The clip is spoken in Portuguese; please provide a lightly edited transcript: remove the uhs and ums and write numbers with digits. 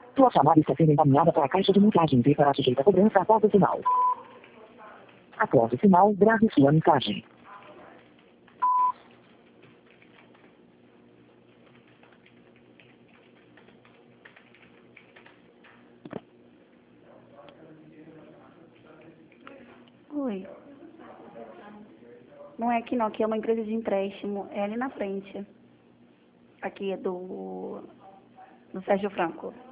Sua chamada está sendo encaminhada para a caixa de mensagens e será sujeita a cobrança após o sinal. Após o sinal, grave sua mensagem. Oi. Não é aqui não, aqui é uma empresa de empréstimo, é ali na frente. Aqui é do Sérgio Franco.